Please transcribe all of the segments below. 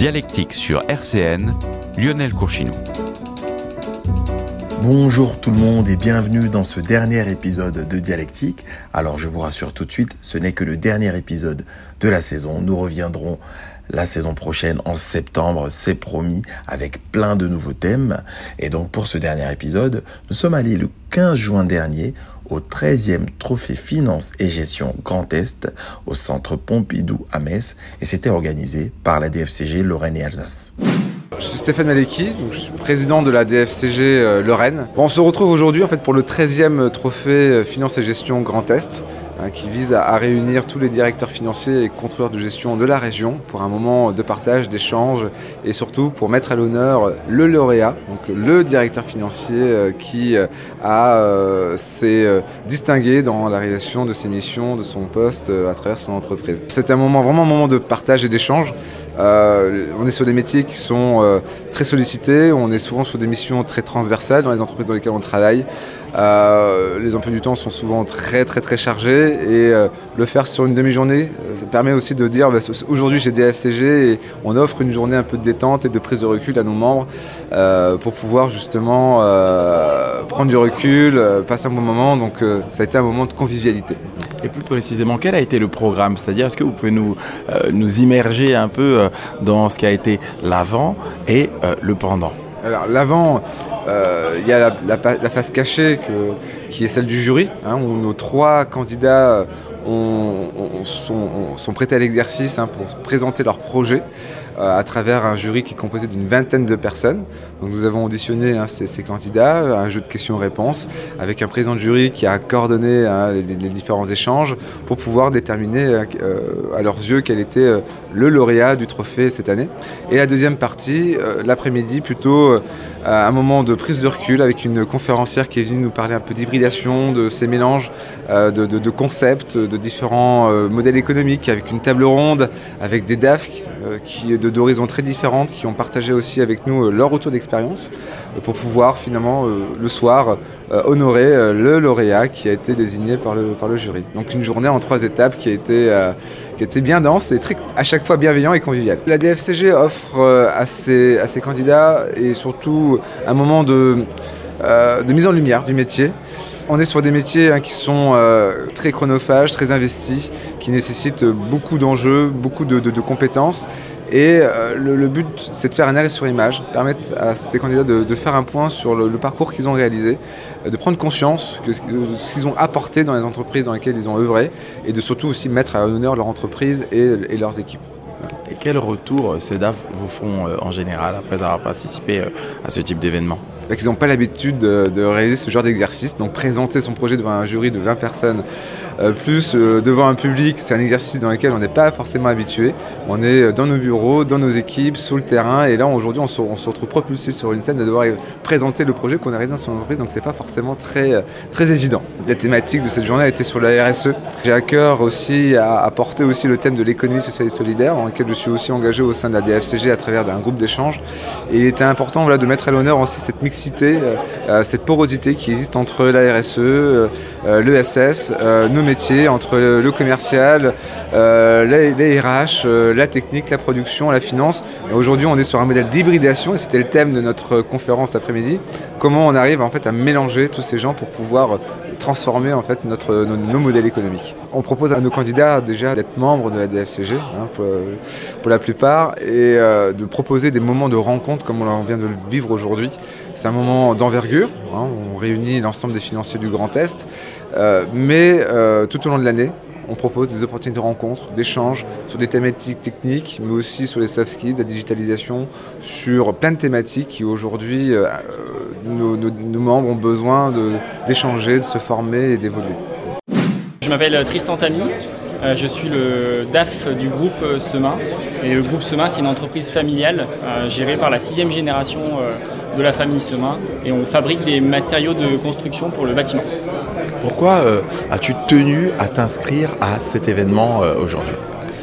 Dialectique sur RCN, Lionel Courchinou. Bonjour tout le monde et bienvenue dans ce dernier épisode de Dialectique. Alors je vous rassure tout de suite, ce n'est que le dernier épisode de la saison. Nous reviendrons la saison prochaine en septembre, c'est promis, avec plein de nouveaux thèmes. Et donc pour ce dernier épisode, nous sommes allés le 15 juin dernier au 13e Trophée Finance et Gestion Grand Est au Centre Pompidou à Metz et c'était organisé par la DFCG Lorraine et Alsace. Je suis Stéphane Maleki, je suis président de la DFCG Lorraine. On se retrouve aujourd'hui pour le 13e Trophée Finance et Gestion Grand Est qui vise à réunir tous les directeurs financiers et contrôleurs de gestion de la région pour un moment de partage, d'échange et surtout pour mettre à l'honneur le lauréat, donc le directeur financier qui s'est distingué dans la réalisation de ses missions, de son poste à travers son entreprise. C'est vraiment un moment de partage et d'échange. On est sur des métiers qui sont très sollicités, on est souvent sur des missions très transversales dans les entreprises dans lesquelles on travaille. Les emplois du temps sont souvent très chargés et le faire sur une demi-journée, ça permet aussi de dire aujourd'hui j'ai DFCG et on offre une journée un peu de détente et de prise de recul à nos membres pour pouvoir justement prendre du recul, passer un bon moment, donc ça a été un moment de convivialité. Et plus précisément, quel a été le programme ? C'est-à-dire, est-ce que vous pouvez nous immerger un peu dans ce qui a été l'avant et le pendant ? Alors l'avant, il y a la phase cachée qui est celle du jury, où nos 3 candidats sont prêtés à l'exercice pour présenter leur projet à travers un jury qui est composé d'une 20aine de personnes. Donc nous avons auditionné ces candidats, un jeu de questions-réponses avec un président de jury qui a coordonné les différents échanges pour pouvoir déterminer à leurs yeux quel était le lauréat du trophée cette année. Et la deuxième partie, l'après-midi, plutôt un moment de prise de recul avec une conférencière qui est venue nous parler un peu d'hybridation, de ces mélanges de concepts, de différents modèles économiques, avec une table ronde, avec des DAF d'horizons très différentes qui ont partagé aussi avec nous leur retour d'expérience pour pouvoir finalement le soir honorer le lauréat qui a été désigné par le jury. Donc une journée en 3 étapes qui a été bien dense et à chaque fois bienveillant et convivial. La DFCG offre à ses candidats et surtout un moment de mise en lumière du métier. On est sur des métiers qui sont très chronophages, très investis, qui nécessitent beaucoup d'enjeux, beaucoup de compétences. Et le but, c'est de faire un arrêt sur image, permettre à ces candidats de faire un point sur le parcours qu'ils ont réalisé, de prendre conscience de ce qu'ils ont apporté dans les entreprises dans lesquelles ils ont œuvré, et de surtout aussi mettre à l'honneur leur entreprise et leurs équipes. Et quel retour ces DAF vous font en général après avoir participé à ce type d'événement ? Ils n'ont pas l'habitude de réaliser ce genre d'exercice, donc présenter son projet devant un jury de 20 personnes, plus devant un public, c'est un exercice dans lequel on n'est pas forcément habitué. On est dans nos bureaux, dans nos équipes, sous le terrain, et là aujourd'hui on se retrouve propulsé sur une scène de devoir présenter le projet qu'on a réalisé dans son entreprise, donc c'est pas forcément très évident. La thématique de cette journée a été sur la RSE. J'ai à cœur aussi à porter aussi le thème de l'économie sociale et solidaire, dans lequel je suis aussi engagé au sein de la DFCG à travers d'un groupe d'échange. Et il était important de mettre à l'honneur aussi cette mixité, cette porosité qui existe entre la RSE, l'ESS, nos métiers, entre le commercial, les RH, la technique, la production, la finance. Et aujourd'hui, on est sur un modèle d'hybridation et c'était le thème de notre conférence l'après-midi. Comment on arrive à mélanger tous ces gens pour pouvoir transformer nos modèles économiques. On propose à nos candidats déjà d'être membres de la DFCG pour la plupart et de proposer des moments de rencontre comme on vient de le vivre aujourd'hui. C'est un moment d'envergure, on réunit l'ensemble des financiers du Grand Est, mais tout au long de l'année, on propose des opportunités de rencontres, d'échanges sur des thématiques techniques, mais aussi sur les soft skills, la digitalisation, sur plein de thématiques qui aujourd'hui, nos membres ont besoin d'échanger, de se former et d'évoluer. Je m'appelle Tristan Tamy, je suis le DAF du groupe Semain. Et le groupe Semain, c'est une entreprise familiale gérée par la 6e génération de la famille Semain. Et on fabrique des matériaux de construction pour le bâtiment. Pourquoi as-tu tenu à t'inscrire à cet événement aujourd'hui ?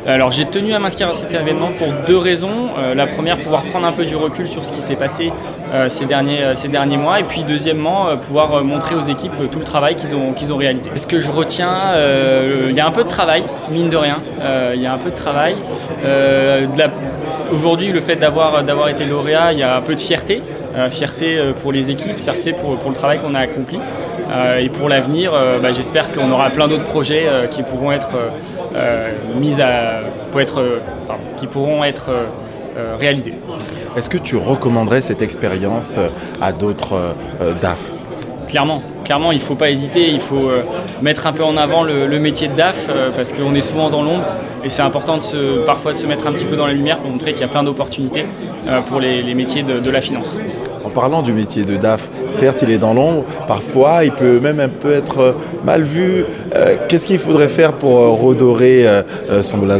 Alors j'ai tenu à m'inscrire à cet événement pour 2 raisons. La première, pouvoir prendre un peu du recul sur ce qui s'est passé ces derniers mois. Et puis deuxièmement, pouvoir montrer aux équipes tout le travail qu'ils ont réalisé. Ce que je retiens, il y a un peu de travail, mine de rien. Il y a un peu de travail. Aujourd'hui, le fait d'avoir été lauréat, il y a un peu de fierté. Fierté pour les équipes, fierté pour le travail qu'on a accompli. Et pour l'avenir, j'espère qu'on aura plein d'autres projets qui pourront être réalisés. Est-ce que tu recommanderais cette expérience à d'autres DAF ? Clairement, il ne faut pas hésiter, il faut mettre un peu en avant le métier de DAF parce qu'on est souvent dans l'ombre et c'est important parfois de se mettre un petit peu dans la lumière pour montrer qu'il y a plein d'opportunités pour les métiers de la finance. En parlant du métier de DAF, certes il est dans l'ombre, parfois il peut même un peu être mal vu. Qu'est-ce qu'il faudrait faire pour redorer son blason ?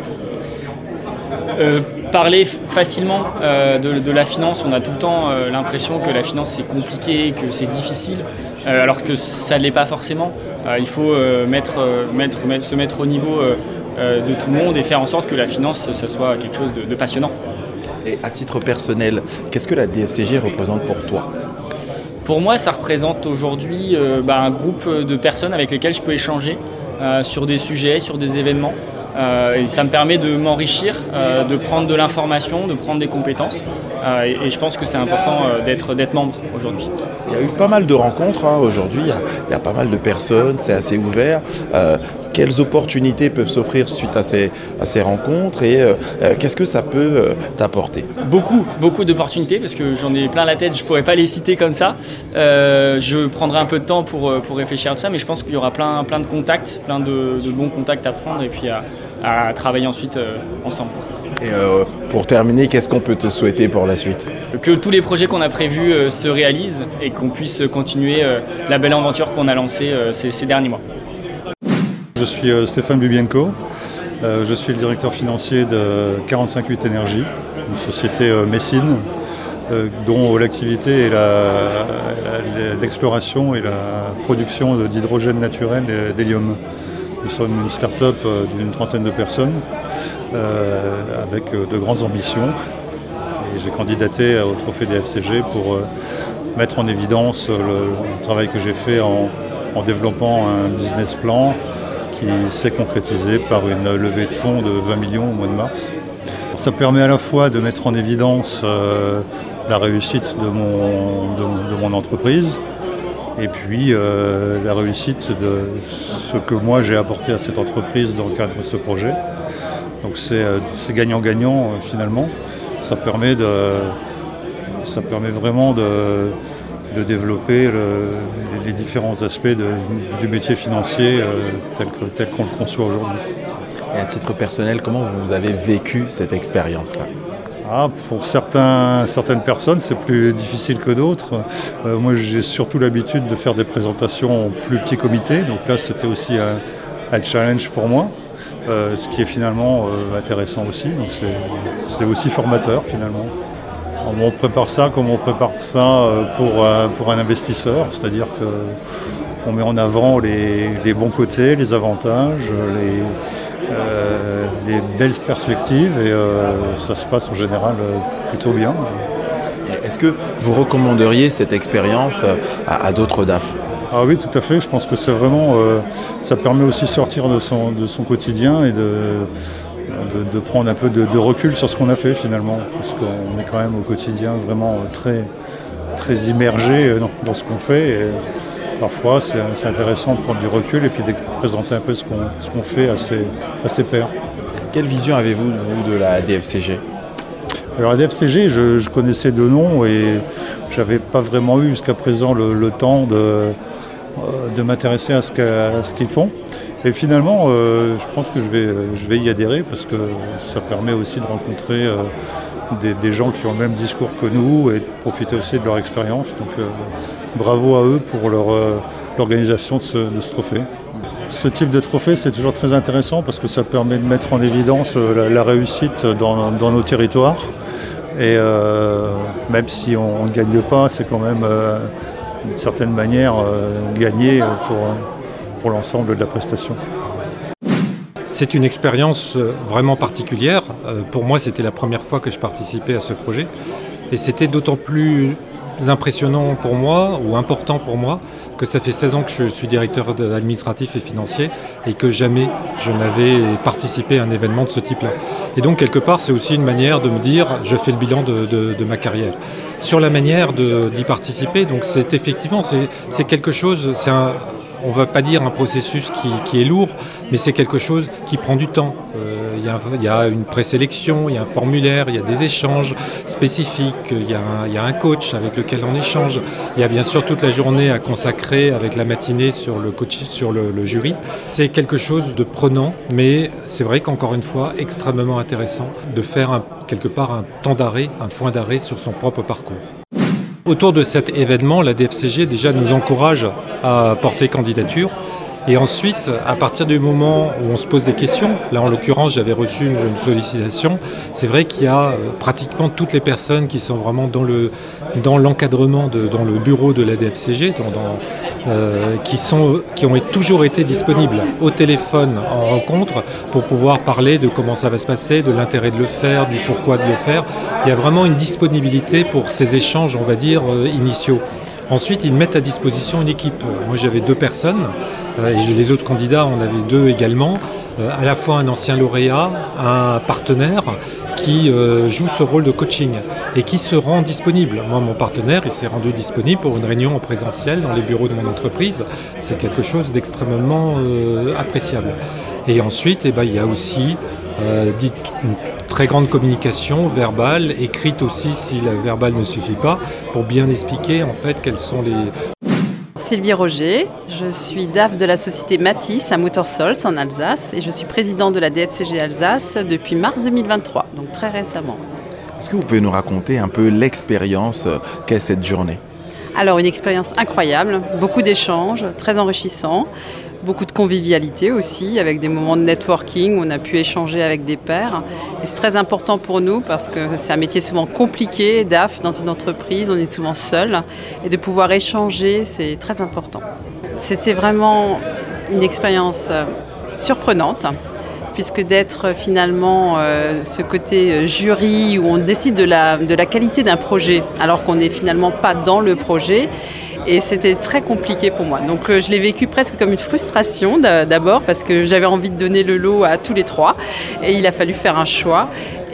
Parler facilement de la finance, on a tout le temps l'impression que la finance c'est compliqué, que c'est difficile, alors que ça ne l'est pas forcément. Il faut se mettre au niveau de tout le monde et faire en sorte que la finance ça soit quelque chose de passionnant. Et à titre personnel, qu'est-ce que la DFCG représente pour toi ? Pour moi, ça représente aujourd'hui un groupe de personnes avec lesquelles je peux échanger sur des sujets, sur des événements. Et ça me permet de m'enrichir, de prendre de l'information, de prendre des compétences. Et je pense que c'est important d'être membre aujourd'hui. Il y a eu pas mal de rencontres aujourd'hui, il y a pas mal de personnes, c'est assez ouvert. Quelles opportunités peuvent s'offrir suite à ces rencontres et qu'est-ce que ça peut t'apporter ? Beaucoup d'opportunités parce que j'en ai plein la tête, je ne pourrais pas les citer comme ça. Je prendrai un peu de temps pour réfléchir à tout ça, mais je pense qu'il y aura plein de contacts, plein de bons contacts à prendre et puis à travailler ensuite ensemble. Et pour terminer, qu'est-ce qu'on peut te souhaiter pour la suite ? Que tous les projets qu'on a prévus se réalisent et qu'on puisse continuer la belle aventure qu'on a lancée ces derniers mois. Je suis Stéphane Bubienko, je suis le directeur financier de 45-8 Énergie, une société messine dont l'activité est l'exploration et la production d'hydrogène naturel et d'hélium. Nous sommes une start-up d'une 30aine de personnes avec de grandes ambitions. Et j'ai candidaté au trophée DFCG pour mettre en évidence le travail que j'ai fait en développant un business plan qui s'est concrétisé par une levée de fonds de 20 millions au mois de mars. Ça permet à la fois de mettre en évidence la réussite de mon entreprise et puis la réussite de ce que moi j'ai apporté à cette entreprise dans le cadre de ce projet. Donc c'est gagnant-gagnant finalement. Ça permet vraiment de développer les différents aspects du métier financier tel qu'on le conçoit aujourd'hui. Et à titre personnel, comment vous avez vécu cette expérience-là ? Pour certaines personnes, c'est plus difficile que d'autres. Moi, j'ai surtout l'habitude de faire des présentations en plus petit comité. Donc là, c'était aussi un challenge pour moi, ce qui est finalement intéressant aussi. Donc c'est aussi formateur finalement. On prépare ça comme on prépare ça pour un investisseur, c'est-à-dire qu'on met en avant les bons côtés, les avantages, les belles perspectives et ça se passe en général plutôt bien. Est-ce que vous recommanderiez cette expérience à d'autres DAF ? Ah oui, tout à fait. Je pense que c'est vraiment, ça permet aussi de sortir de son quotidien et de prendre un peu de recul sur ce qu'on a fait finalement, parce qu'on est quand même au quotidien vraiment très, très immergé dans ce qu'on fait. Et parfois, c'est intéressant de prendre du recul et puis de présenter un peu ce qu'on fait à ses pairs. Quelle vision avez-vous, vous, de la DFCG ? Alors la DFCG, je connaissais de nom et j'avais pas vraiment eu jusqu'à présent le temps de m'intéresser à ce qu'ils font. Et finalement, je pense que je vais y adhérer parce que ça permet aussi de rencontrer des gens qui ont le même discours que nous et de profiter aussi de leur expérience. Donc bravo à eux pour l'organisation de ce trophée. Ce type de trophée, c'est toujours très intéressant parce que ça permet de mettre en évidence la réussite dans nos territoires. Et même si on ne gagne pas, c'est quand même d'une certaine manière gagner pour l'ensemble de la prestation. C'est une expérience vraiment particulière. Pour moi, c'était la première fois que je participais à ce projet. Et c'était d'autant plus impressionnant pour moi, ou important pour moi, que ça fait 16 ans que je suis directeur administratif et financier et que jamais je n'avais participé à un événement de ce type-là. Et donc, quelque part, c'est aussi une manière de me dire, je fais le bilan de ma carrière. Sur la manière d'y participer, donc c'est effectivement, c'est quelque chose, on ne va pas dire un processus qui est lourd, mais c'est quelque chose qui prend du temps. Il y a une présélection, il y a un formulaire, il y a des échanges spécifiques, il y a un coach avec lequel on échange. Il y a bien sûr toute la journée à consacrer avec la matinée sur le coach, sur le jury. C'est quelque chose de prenant, mais c'est vrai qu'encore une fois, extrêmement intéressant de faire quelque part un temps d'arrêt, un point d'arrêt sur son propre parcours. Autour de cet événement, la DFCG déjà nous encourage à porter candidature. Et ensuite, à partir du moment où on se pose des questions, là en l'occurrence j'avais reçu une sollicitation, c'est vrai qu'il y a pratiquement toutes les personnes qui sont vraiment dans l'encadrement, dans le bureau de la DFCG, qui ont toujours été disponibles au téléphone en rencontre pour pouvoir parler de comment ça va se passer, de l'intérêt de le faire, du pourquoi de le faire. Il y a vraiment une disponibilité pour ces échanges, on va dire, initiaux. Ensuite, ils mettent à disposition une équipe. Moi, j'avais 2 personnes et les autres candidats en avaient 2 également. À la fois un ancien lauréat, un partenaire qui joue ce rôle de coaching et qui se rend disponible. Moi, mon partenaire, il s'est rendu disponible pour une réunion en présentiel dans les bureaux de mon entreprise. C'est quelque chose d'extrêmement appréciable. Et ensuite, il y a aussi une très grande communication verbale, écrite aussi si la verbale ne suffit pas, pour bien expliquer en fait quels sont les... Sylvie Roger, je suis DAF de la société Matisse à Muttersolz en Alsace et je suis présidente de la DFCG Alsace depuis mars 2023, donc très récemment. Est-ce que vous pouvez nous raconter un peu l'expérience qu'est cette journée ? Alors, une expérience incroyable, beaucoup d'échanges, très enrichissants. Beaucoup de convivialité aussi, avec des moments de networking où on a pu échanger avec des pairs. Et c'est très important pour nous parce que c'est un métier souvent compliqué, DAF, dans une entreprise, on est souvent seul. Et de pouvoir échanger, c'est très important. C'était vraiment une expérience surprenante, puisque d'être finalement ce côté jury où on décide de la qualité d'un projet, alors qu'on n'est finalement pas dans le projet. Et c'était très compliqué pour moi. Donc je l'ai vécu presque comme une frustration d'abord parce que j'avais envie de donner le lot à tous les 3 et il a fallu faire un choix.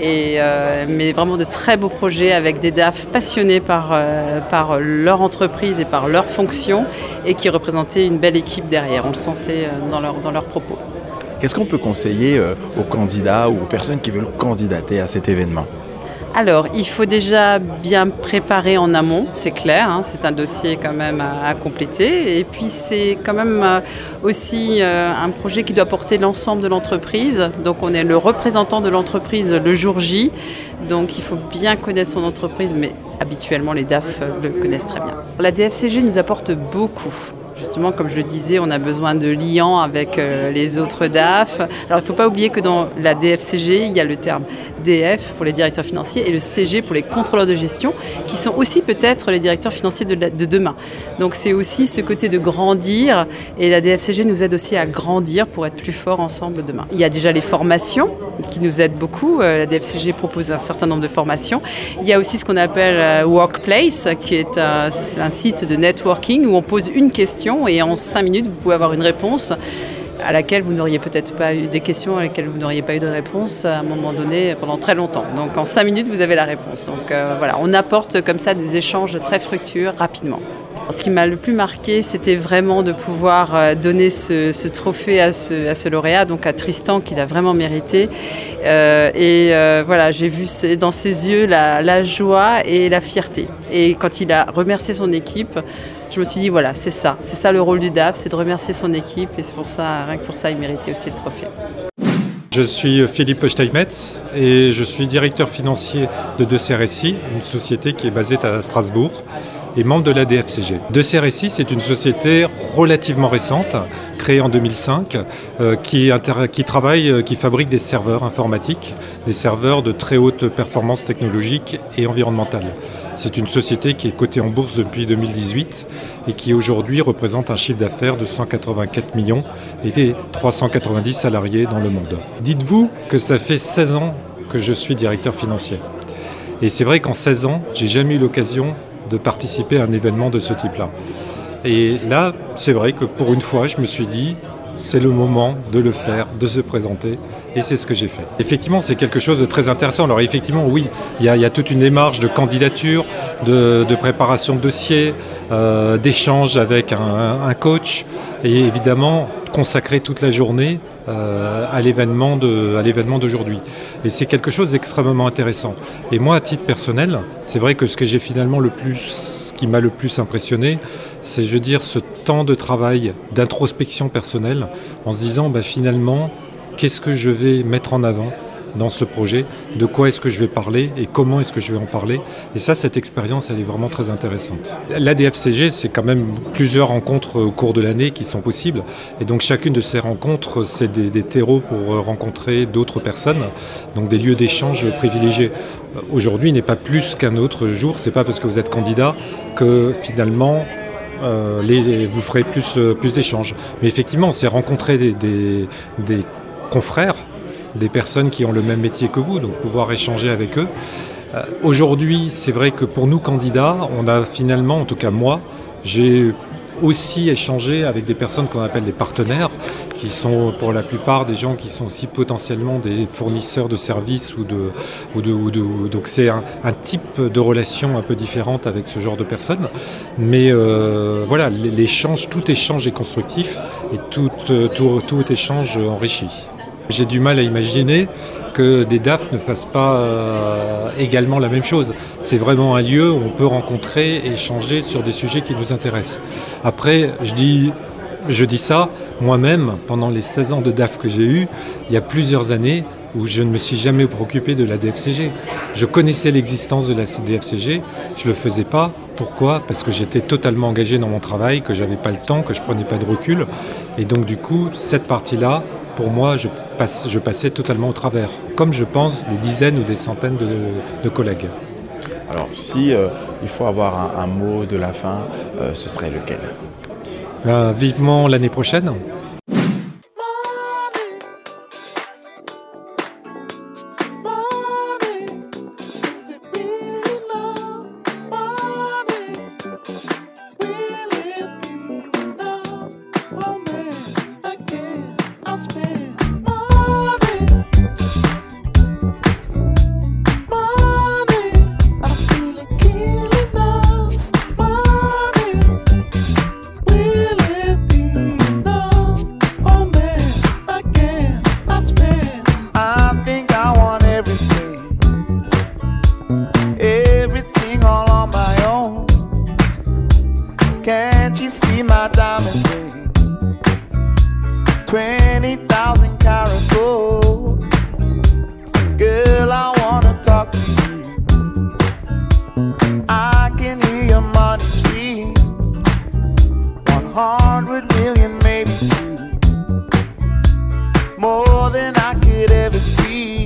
Mais vraiment de très beaux projets avec des DAF passionnés par leur entreprise et par leur fonction et qui représentaient une belle équipe derrière. On le sentait dans leurs propos. Qu'est-ce qu'on peut conseiller aux candidats ou aux personnes qui veulent candidater à cet événement ? Alors, il faut déjà bien préparer en amont, c'est clair, c'est un dossier quand même à compléter. Et puis, c'est quand même aussi un projet qui doit porter l'ensemble de l'entreprise. Donc, on est le représentant de l'entreprise le jour J. Donc, il faut bien connaître son entreprise, mais habituellement, les DAF le connaissent très bien. La DFCG nous apporte beaucoup. Justement, comme je le disais, on a besoin de liens avec les autres DAF. Alors, il ne faut pas oublier que dans la DFCG, il y a le terme DF pour les directeurs financiers et le CG pour les contrôleurs de gestion, qui sont aussi peut-être les directeurs financiers de demain. Donc, c'est aussi ce côté de grandir et la DFCG nous aide aussi à grandir pour être plus forts ensemble demain. Il y a déjà les formations qui nous aident beaucoup. La DFCG propose un certain nombre de formations. Il y a aussi ce qu'on appelle Workplace, qui est un site de networking où on pose une question et en 5 minutes, vous pouvez avoir une réponse à laquelle vous n'auriez peut-être pas eu des questions, à laquelle vous n'auriez pas eu de réponse à un moment donné pendant très longtemps. Donc en 5 minutes, vous avez la réponse. Donc voilà, on apporte comme ça des échanges très fructueux rapidement. Ce qui m'a le plus marqué, c'était vraiment de pouvoir donner ce trophée à ce lauréat, donc à Tristan, qu'il a vraiment mérité. Voilà, j'ai vu dans ses yeux la joie et la fierté. Et quand il a remercié son équipe, je me suis dit, voilà, c'est ça le rôle du DAF, c'est de remercier son équipe. Et c'est pour ça, rien que pour ça, il méritait aussi le trophée. Je suis Philippe Steinmetz et je suis directeur financier de 2CRSI, une société qui est basée à Strasbourg. et membre de la DFCG. 2CRSI, c'est une société relativement récente, créée en 2005, qui fabrique des serveurs informatiques, des serveurs de très haute performance technologique et environnementale. C'est une société qui est cotée en bourse depuis 2018 et qui aujourd'hui représente un chiffre d'affaires de 184 millions et 390 salariés dans le monde. Dites-vous que ça fait 16 ans que je suis directeur financier. Et c'est vrai qu'en 16 ans, j'ai jamais eu l'occasion de participer à un événement de ce type-là. Et là, c'est vrai que pour une fois, je me suis dit, c'est le moment de le faire, de se présenter, et c'est ce que j'ai fait. Effectivement, c'est quelque chose de très intéressant. Alors effectivement, oui, il y a toute une démarche de candidature, de préparation de dossier, d'échange avec un coach, et évidemment, consacrer toute la journée à l'événement d'aujourd'hui. Et c'est quelque chose d'extrêmement intéressant. Et moi, à titre personnel, c'est vrai que ce que j'ai finalement qui m'a le plus impressionné, c'est, je veux dire, ce temps de travail, d'introspection personnelle, en se disant, finalement, qu'est-ce que je vais mettre en avant dans ce projet, de quoi est-ce que je vais parler et comment est-ce que je vais en parler. Et ça, cette expérience, elle est vraiment très intéressante. La DFCG, c'est quand même plusieurs rencontres au cours de l'année qui sont possibles. Et donc chacune de ces rencontres, c'est des terreaux pour rencontrer d'autres personnes, donc des lieux d'échange privilégiés. Aujourd'hui n'est pas plus qu'un autre jour. C'est pas parce que vous êtes candidat que finalement vous ferez plus d'échanges. Mais effectivement, c'est rencontrer des confrères, des personnes qui ont le même métier que vous, donc pouvoir échanger avec eux. Aujourd'hui, c'est vrai que pour nous candidats, on a finalement, en tout cas moi, j'ai aussi échangé avec des personnes qu'on appelle des partenaires, qui sont pour la plupart des gens qui sont aussi potentiellement des fournisseurs de services donc c'est un type de relation un peu différente avec ce genre de personnes. Mais voilà, l'échange, tout échange est constructif et tout échange enrichit. J'ai du mal à imaginer que des DAF ne fassent pas également la même chose. C'est vraiment un lieu où on peut rencontrer et échanger sur des sujets qui nous intéressent. Après, je dis ça, moi-même, pendant les 16 ans de DAF que j'ai eu, il y a plusieurs années où je ne me suis jamais préoccupé de la DFCG. Je connaissais l'existence de la DFCG, je ne le faisais pas. Pourquoi ? Parce que j'étais totalement engagé dans mon travail, que je n'avais pas le temps, que je ne prenais pas de recul. Et donc du coup, cette partie-là, pour moi, je passais totalement au travers. Comme je pense des dizaines ou des centaines de collègues. Alors si il faut avoir un mot de la fin, ce serait lequel ? Vivement l'année prochaine. Can't you see my diamond ring? 20,000 karat gold. Girl, I wanna talk to you. I can hear your money scream. 100 million, maybe two. More than I could ever be.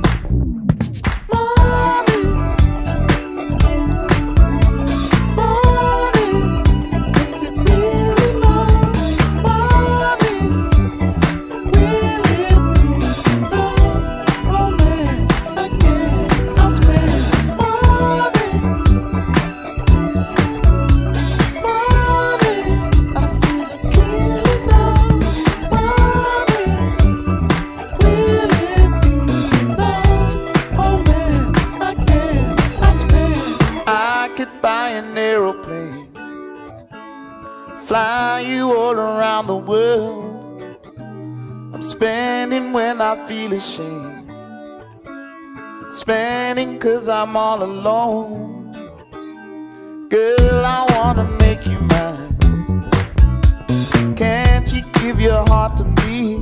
Fly you all around the world. I'm spending when I feel ashamed. Spending 'cause I'm all alone. Girl, I wanna make you mine. Can't you give your heart to me?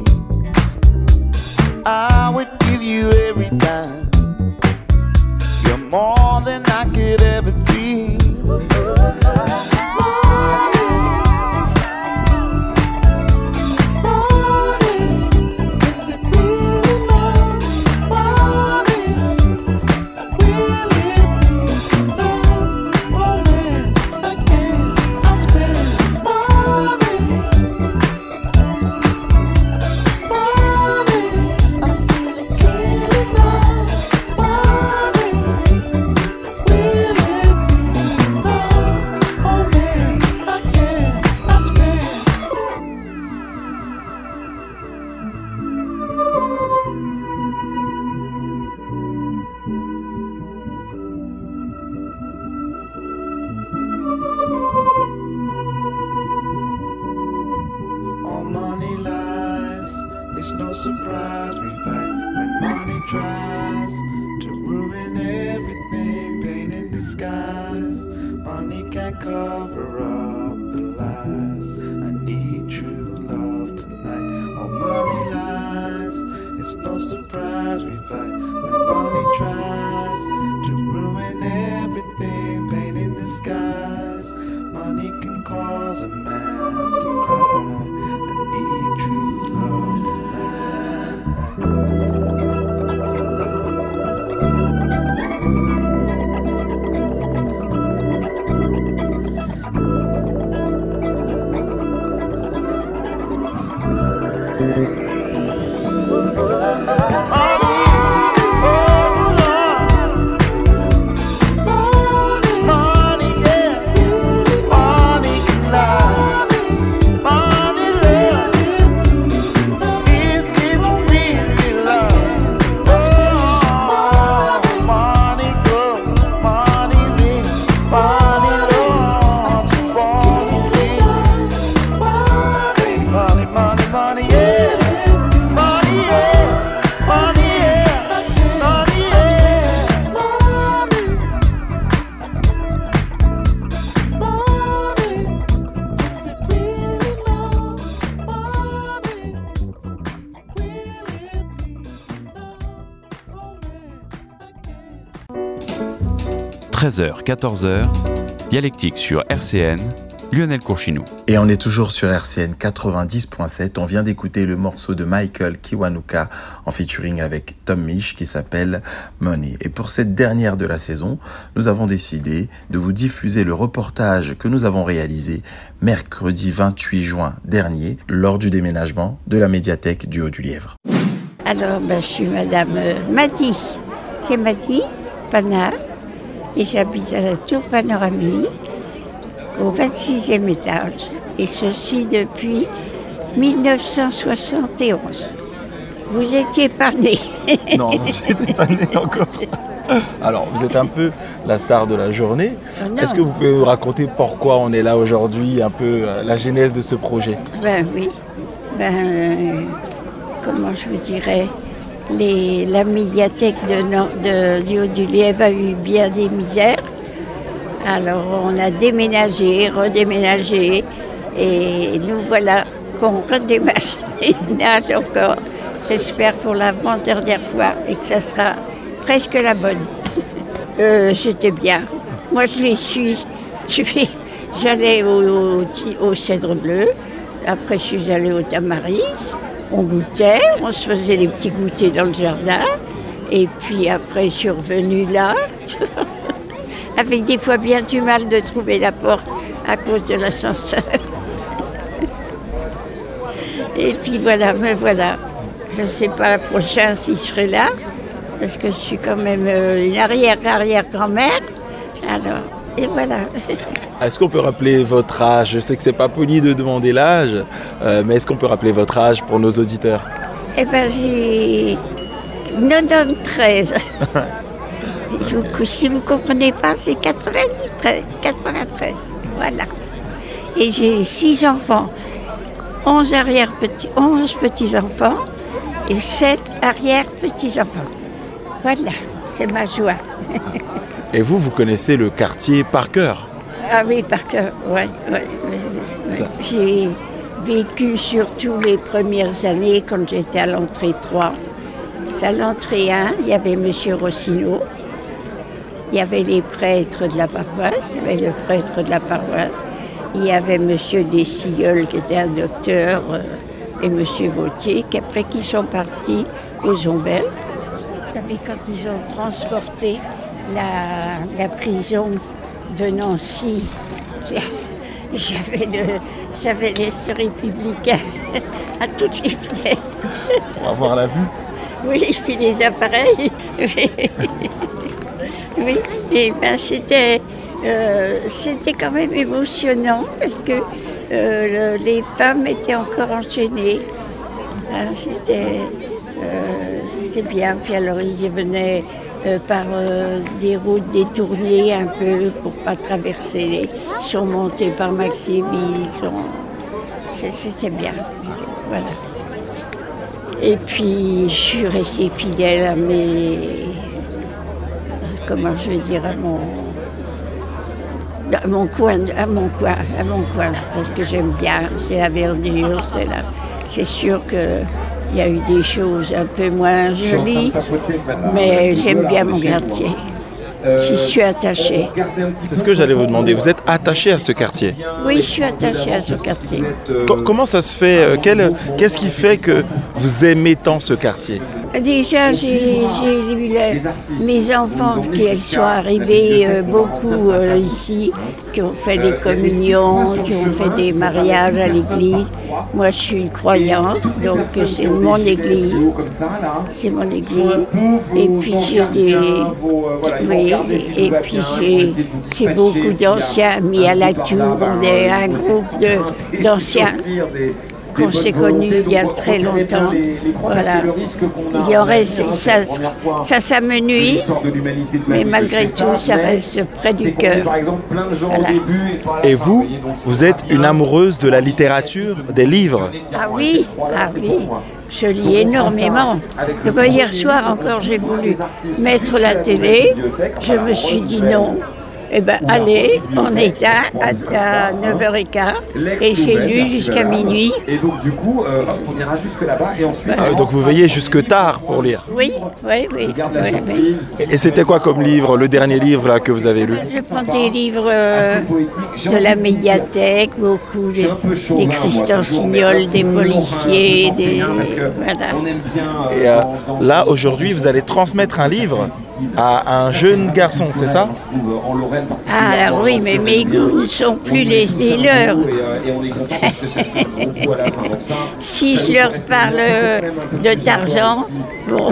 I would give you every dime. You're more than I could ever dream. money lies, it's no surprise we fight when money tries to ruin everything, pain in disguise. Money can't cover up the lies. I need true love tonight. Oh, money lies, it's no surprise we fight when money tries to ruin everything, pain in disguise. Money can cause a man to cry. I need true love tonight, tonight, tonight. – 13h, 14h, Dialectique sur RCN, Lionel Courchinou. Et on est toujours sur RCN 90.7. On vient d'écouter le morceau de Michael Kiwanuka en featuring avec Tom Misch qui s'appelle Money. Et pour cette dernière de la saison, nous avons décidé de vous diffuser le reportage que nous avons réalisé mercredi 28 juin dernier lors du déménagement de la médiathèque du Haut-du-Lièvre. Alors, je suis Madame Madi. C'est Madi Panard. Et j'habite à la Tour Panoramique, au 26e étage, et ceci depuis 1971. Vous étiez pas né. Non, j'étais pas né encore. Alors, vous êtes un peu la star de la journée. Oh, est-ce que vous pouvez nous raconter pourquoi on est là aujourd'hui, un peu la genèse de ce projet? Ben oui. Comment je vous dirais, la médiathèque du Haut-du-Lièvre a eu bien des misères. Alors on a déménagé, redéménagé, et nous voilà qu'on redéménage encore. J'espère pour l'avant-dernière fois et que ça sera presque la bonne. C'était bien. Moi je les suis. J'allais au Cèdre Bleu, après je suis allée au Tamaris. On goûtait, on se faisait des petits goûters dans le jardin. Et puis après, je suis revenue là, avec des fois bien du mal de trouver la porte à cause de l'ascenseur. Et puis voilà, me voilà. Je ne sais pas la prochaine si je serai là, parce que je suis quand même une arrière-grand-mère. Alors, et voilà. Est-ce qu'on peut rappeler votre âge? Je sais que c'est pas poli de demander l'âge, mais est-ce qu'on peut rappeler votre âge pour nos auditeurs? Eh bien, j'ai 93. Si vous ne comprenez pas, c'est 93. Voilà. Et j'ai 6 enfants, 11 petits-enfants et 7 arrière-petits-enfants. Voilà, c'est ma joie. Et vous connaissez le quartier par cœur? Ah oui, par cœur, ouais. J'ai vécu surtout les premières années quand j'étais à l'entrée 3. À l'entrée 1, il y avait M. Rossineau, il y avait les prêtres de la paroisse, il y avait M. Dessillol qui était un docteur et M. Vautier, qui sont partis aux Ombelles. Vous savez, quand ils ont transporté la prison de Nancy, j'avais les républicains à toutes les fenêtres. Pour avoir la vue. Oui, puis les appareils. Oui, et c'était quand même émotionnant parce que les femmes étaient encore enchaînées. C'était bien. Puis alors ils venaient par des routes détournées un peu pour pas traverser. Ils sont montés par Maxéville. c'était bien. Voilà. Et puis, je suis restée fidèle à mes... Comment je vais dire, à mon coin, parce que j'aime bien, c'est la verdure, c'est sûr qu'il y a eu des choses un peu moins jolies, mais j'aime bien mon quartier. J'y suis attachée. C'est ce que j'allais vous demander. Vous êtes attaché à ce quartier? Oui, je suis attachée à ce quartier. Comment ça se fait? Qu'est-ce qui fait que vous aimez tant ce quartier? Déjà, j'ai vu mes enfants qui sont arrivés beaucoup ici, qui ont fait des communions, qui ont fait des mariages à l'église. Moi, je suis croyante, donc c'est mon église. C'est mon église. Et puis j'ai beaucoup d'anciens mis à la tour. On est un groupe d'anciens qu'on s'est connus il y a très longtemps. Voilà. Il en reste, ça s'amenuise, mais malgré tout, ça reste près du cœur. Voilà. Et vous êtes une amoureuse de la littérature, des livres? Ah oui, je lis énormément. Hier soir encore, j'ai voulu mettre la télé. Je me suis dit non. Eh bien, allez, on éteint à 9h15 et j'ai lu jusqu'à minuit. Et donc, du coup, on ira jusque là-bas et ensuite... donc, vous veillez jusque tard pour lire? Oui. Et c'était quoi comme livre, le dernier livre là, que vous avez lu? Je prends des livres de la médiathèque, beaucoup, des Christian Signol, des policiers, voilà. Et là, aujourd'hui, vous allez transmettre un livre à un jeune garçon, c'est ça? Ah alors oui, mais mes goûts ne sont plus les leurs. Si je leur parle de Tarzan, bon.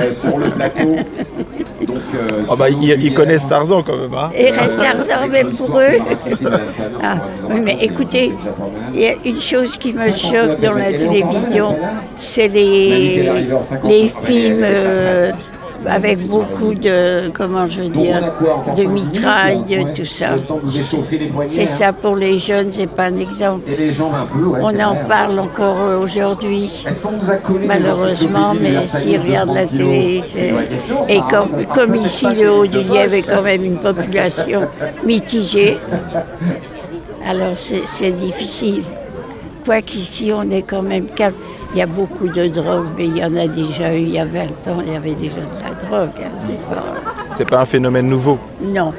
Ils connaissent Tarzan quand même, hein? Et reste Tarzan, mais pour eux. Oui, mais écoutez, il y a une chose qui me choque dans la télévision, c'est les films avec beaucoup de, de mitraille, de tout ça. C'est ça pour les jeunes, c'est pas un exemple. On en parle encore aujourd'hui, malheureusement, mais s'ils regardent la télé, et comme ici, le Haut-du-Lièvre est quand même une population mitigée, alors c'est difficile. Quoiqu'ici, on est quand même calme. Il y a beaucoup de drogue, mais il y en a déjà eu il y a 20 ans, il y avait déjà de la drogue. C'est pas un phénomène nouveau? Non.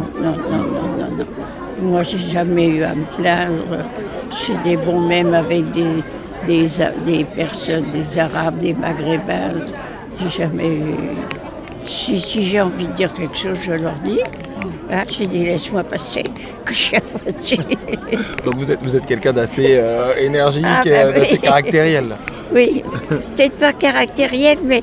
Moi, j'ai jamais eu à me plaindre. Chez des bons, même avec des personnes, des Arabes, des Maghrébins. J'ai jamais eu... Si j'ai envie de dire quelque chose, je leur dis. Ah, j'ai dit, laisse-moi passer, que je suis à voiture. Donc vous êtes quelqu'un d'assez énergique et d'assez caractériel. Oui, peut-être pas caractériel, mais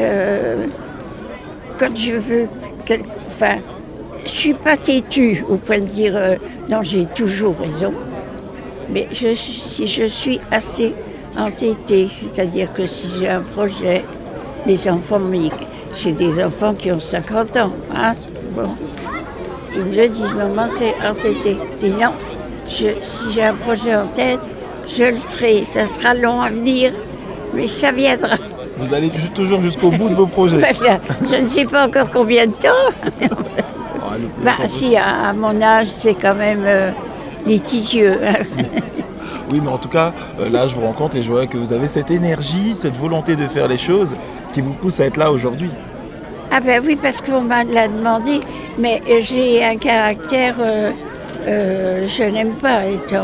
quand je veux... je suis pas têtue, au point de dire, non, j'ai toujours raison. Mais si je suis assez entêtée, c'est-à-dire que si j'ai un projet, mes enfants, j'ai des enfants qui ont 50 ans, hein, bon. Ils me le disent, maman, t'es entêtée. Je dis non, si j'ai un projet en tête, je le ferai. Ça sera long à venir, mais ça viendra. Vous allez toujours jusqu'au bout de vos projets? Je ne sais pas encore combien de temps. Si, à mon âge, c'est quand même litigieux. Oui, mais en tout cas, là, je vous rencontre et je vois que vous avez cette énergie, cette volonté de faire les choses qui vous pousse à être là aujourd'hui. Ah ben oui, parce qu'on m'a demandé, mais j'ai un caractère, je n'aime pas être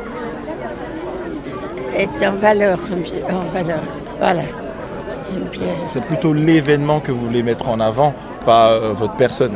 en valeur, voilà. C'est plutôt l'événement que vous voulez mettre en avant, pas votre personne.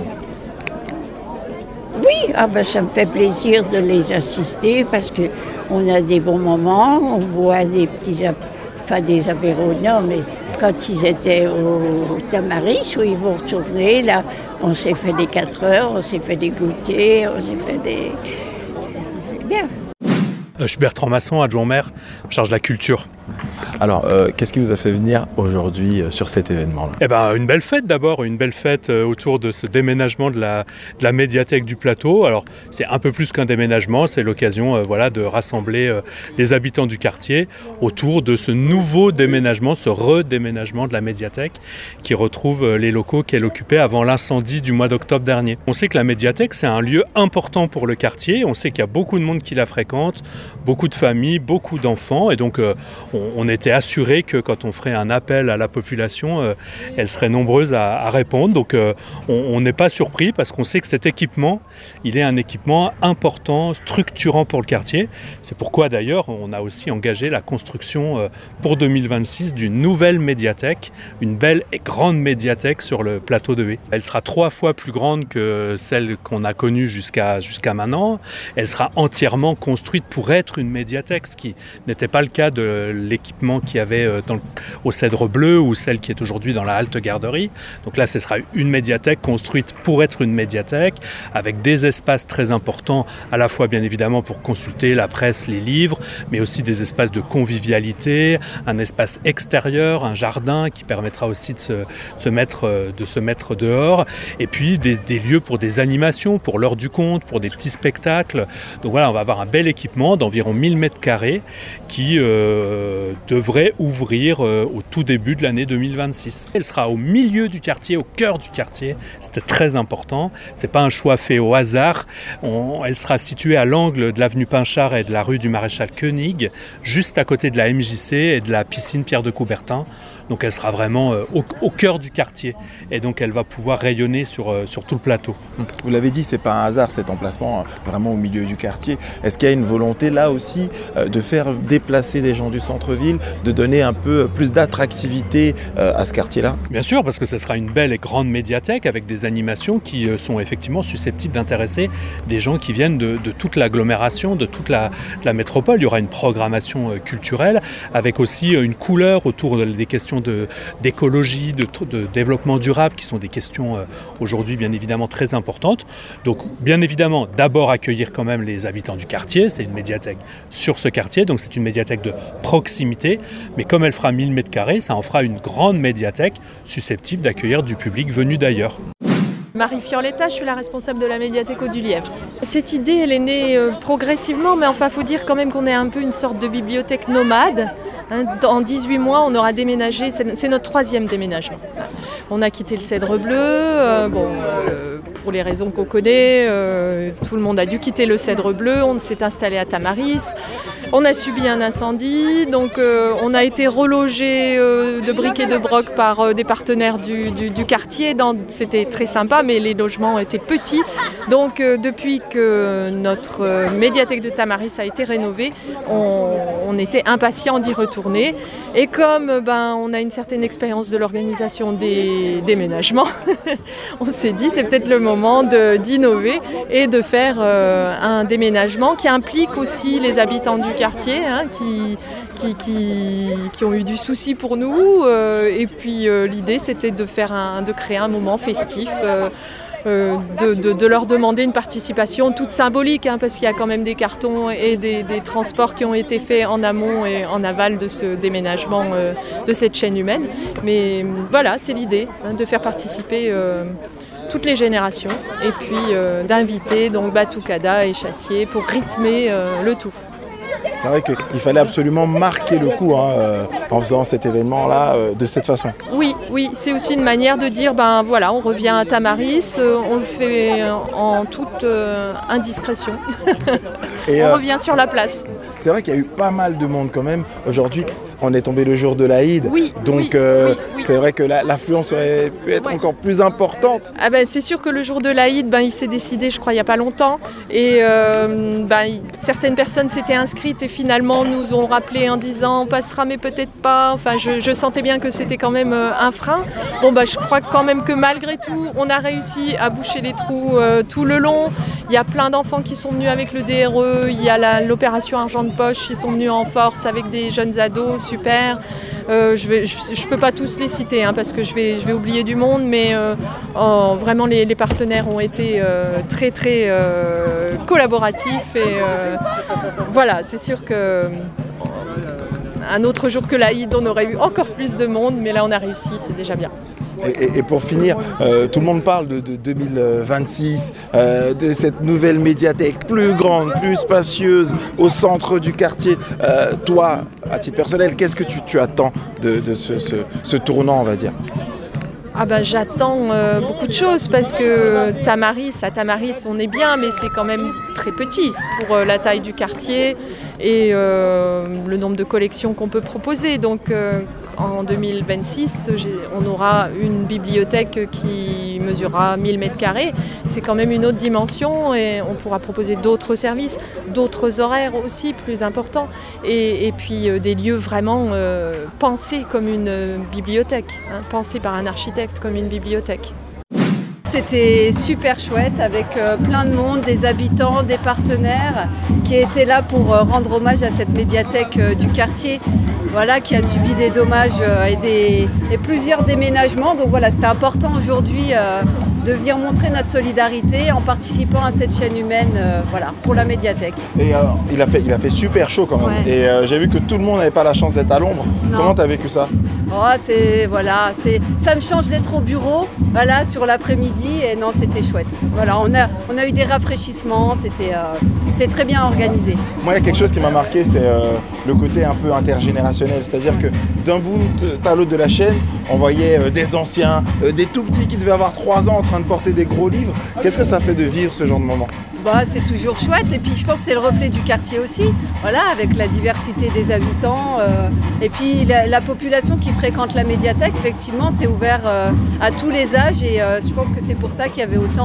Oui, ça me fait plaisir de les assister parce qu'on a des bons moments, on boit des apéros, non, mais quand ils étaient au Tamaris, où ils vont retourner, là, on s'est fait des 4 heures, on s'est fait des goûters, on s'est fait des... Bien. Je suis Bertrand Masson, adjoint au maire, en charge de la culture. Alors, qu'est-ce qui vous a fait venir aujourd'hui sur cet événement-là ? Eh ben, une belle fête d'abord, une belle fête autour de ce déménagement de la médiathèque du plateau. Alors, c'est un peu plus qu'un déménagement, c'est l'occasion de rassembler les habitants du quartier autour de ce nouveau déménagement, ce redéménagement de la médiathèque qui retrouve les locaux qu'elle occupait avant l'incendie du mois d'octobre dernier. On sait que la médiathèque, c'est un lieu important pour le quartier, on sait qu'il y a beaucoup de monde qui la fréquente, beaucoup de familles, beaucoup d'enfants, et donc on était assuré que quand on ferait un appel à la population, elle serait nombreuse à répondre. Donc on n'est pas surpris parce qu'on sait que cet équipement, il est un équipement important, structurant pour le quartier. C'est pourquoi d'ailleurs on a aussi engagé la construction pour 2026 d'une nouvelle médiathèque, une belle et grande médiathèque sur le plateau de Haye. Elle sera 3 fois plus grande que celle qu'on a connue jusqu'à maintenant. Elle sera entièrement construite pour être une médiathèque, ce qui n'était pas le cas de l'équipement qu'il y avait au Cèdre Bleu ou celle qui est aujourd'hui dans la halte garderie. Donc là, ce sera une médiathèque construite pour être une médiathèque, avec des espaces très importants, à la fois bien évidemment pour consulter la presse, les livres, mais aussi des espaces de convivialité, un espace extérieur, un jardin qui permettra aussi de se mettre dehors, et puis des lieux pour des animations, pour l'heure du conte, pour des petits spectacles. Donc voilà, on va avoir un bel équipement d'environ 1000 m² qui devrait ouvrir au tout début de l'année 2026. Elle sera au milieu du quartier, au cœur du quartier. C'était très important. C'est pas un choix fait au hasard. Elle sera située à l'angle de l'avenue Pinchard et de la rue du Maréchal Koenig, juste à côté de la MJC et de la piscine Pierre de Coubertin. Donc elle sera vraiment au cœur du quartier et donc elle va pouvoir rayonner sur tout le plateau. Vous l'avez dit, c'est pas un hasard cet emplacement vraiment au milieu du quartier. Est-ce qu'il y a une volonté là aussi de faire déplacer des gens du centre-ville, de donner un peu plus d'attractivité à ce quartier-là ? Bien sûr, parce que ce sera une belle et grande médiathèque avec des animations qui sont effectivement susceptibles d'intéresser des gens qui viennent de toute l'agglomération, de toute la métropole. Il y aura une programmation culturelle avec aussi une couleur autour des questions d'écologie, de développement durable, qui sont des questions aujourd'hui bien évidemment très importantes. Donc bien évidemment, d'abord accueillir quand même les habitants du quartier, c'est une médiathèque sur ce quartier, donc c'est une médiathèque de proximité, mais comme elle fera 1000 m², ça en fera une grande médiathèque susceptible d'accueillir du public venu d'ailleurs. Marie Fiorletta, je suis la responsable de la médiathèque du Lièvre. Cette idée, elle est née progressivement, mais enfin, il faut dire quand même qu'on est un peu une sorte de bibliothèque nomade. En 18 mois, on aura déménagé, c'est notre 3e déménagement. On a quitté le Cèdre Bleu, pour les raisons qu'on connaît, tout le monde a dû quitter le Cèdre Bleu, on s'est installé à Tamaris, on a subi un incendie, donc on a été relogé de briques et de broc par des partenaires du quartier, c'était très sympa, mais les logements étaient petits, donc depuis que notre médiathèque de Tamaris a été rénovée, on était impatients d'y retourner. Et comme on a une certaine expérience de l'organisation des déménagements, on s'est dit c'est peut-être le moment d'innover et de faire un déménagement qui implique aussi les habitants du quartier qui ont eu du souci pour nous. Et puis l'idée c'était de créer un moment festif. De leur demander une participation toute symbolique, parce qu'il y a quand même des cartons et des transports qui ont été faits en amont et en aval de ce déménagement de cette chaîne humaine. Mais voilà, c'est l'idée, de faire participer toutes les générations et puis d'inviter donc Batucada et Chassier pour rythmer le tout. C'est vrai qu'il fallait absolument marquer le coup en faisant cet événement-là de cette façon. Oui, c'est aussi une manière de dire, on revient à Tamaris, on le fait en toute indiscrétion. Et on revient sur la place. C'est vrai qu'il y a eu pas mal de monde quand même. Aujourd'hui, on est tombé le jour de l'Aïd, donc c'est vrai que l'affluence aurait pu être encore plus importante. C'est sûr que le jour de l'Aïd, il s'est décidé, je crois, il n'y a pas longtemps. Et certaines personnes s'étaient inscrites et finalement nous ont rappelé en disant on passera mais peut-être pas. Enfin, je sentais bien que c'était quand même un frein. Je crois quand même que malgré tout, on a réussi à boucher les trous tout le long. Il y a plein d'enfants qui sont venus avec le DRE, il y a l'opération Argent de Poche, ils sont venus en force avec des jeunes ados, super. Je peux pas tous les citer parce que je vais oublier du monde, mais vraiment les partenaires ont été très très collaboratifs et voilà, c'est sûr que un autre jour que l'Aïd, on aurait eu encore plus de monde, mais là on a réussi, c'est déjà bien. Et pour finir, tout le monde parle de 2026, de cette nouvelle médiathèque plus grande, plus spacieuse, au centre du quartier. Toi, à titre personnel, qu'est-ce que tu attends de ce tournant, on va dire ? Ah ben, j'attends beaucoup de choses parce que Tamaris, on est bien, mais c'est quand même très petit pour la taille du quartier et le nombre de collections qu'on peut proposer. Donc en 2026, on aura une bibliothèque qui mesurera 1000 m². C'est quand même une autre dimension et on pourra proposer d'autres services, d'autres horaires aussi plus importants et puis des lieux vraiment pensés comme une bibliothèque, pensés par un architecte comme une bibliothèque. C'était super chouette avec plein de monde, des habitants, des partenaires qui étaient là pour rendre hommage à cette médiathèque du quartier, voilà, qui a subi des dommages et plusieurs déménagements. Donc voilà, c'était important aujourd'hui de venir montrer notre solidarité en participant à cette chaîne humaine voilà, pour la médiathèque. Et il a fait super chaud quand même. Ouais. Et j'ai vu que tout le monde n'avait pas la chance d'être à l'ombre. Comment tu as vécu ça ? Voilà, ça me change d'être au bureau voilà, sur l'après-midi et non, c'était chouette. Voilà, on a eu des rafraîchissements, c'était très bien organisé. Moi, il y a quelque chose qui m'a marqué, c'est le côté un peu intergénérationnel. C'est-à-dire que d'un bout à l'autre de la chaîne, on voyait des anciens, des tout petits qui devaient avoir 3 ans en train de porter des gros livres. Qu'est-ce que ça fait de vivre ce genre de moment ? C'est toujours chouette et puis je pense que c'est le reflet du quartier aussi, voilà, avec la diversité des habitants et puis la population qui fréquente la médiathèque, effectivement c'est ouvert à tous les âges et je pense que c'est pour ça qu'il y avait autant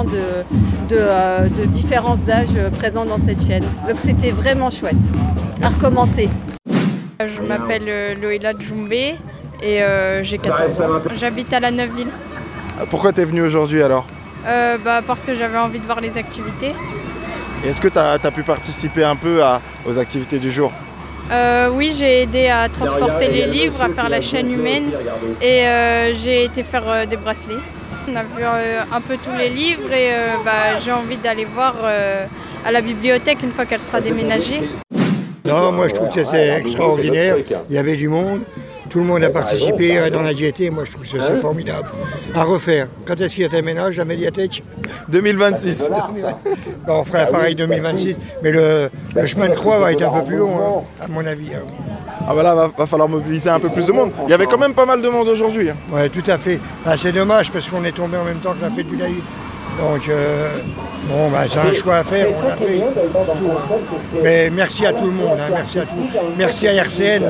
de différences d'âge présentes dans cette chaîne. Donc c'était vraiment chouette. À recommencer. Je m'appelle Loïla Djoumbé et j'ai 14 ans. J'habite à la Neuveville. Pourquoi tu es venue aujourd'hui alors ? Parce que j'avais envie de voir les activités. Est-ce que tu as pu participer un peu aux activités du jour ? Oui, j'ai aidé à transporter les livres, à faire la chaîne humaine et j'ai été faire des bracelets. On a vu un peu tous les livres et j'ai envie d'aller voir à la bibliothèque une fois qu'elle sera déménagée. Non, moi je trouve que c'est extraordinaire, il y avait du monde. Tout le monde a participé dans la GT, moi je trouve que c'est formidable. À refaire. Quand est-ce qu'il y a déménage, la médiathèque ? 2026. On ferait pareil 2026, mais le chemin de croix va être un peu plus long, à mon avis. Ah bah là, va falloir mobiliser un peu plus de monde. Il y avait quand même pas mal de monde aujourd'hui. Oui, tout à fait. C'est dommage parce qu'on est tombé en même temps que la fête du Laïd. Donc, c'est un choix à faire, on l'a fait. Mais merci à tout le monde, merci à tous. Merci à RCN.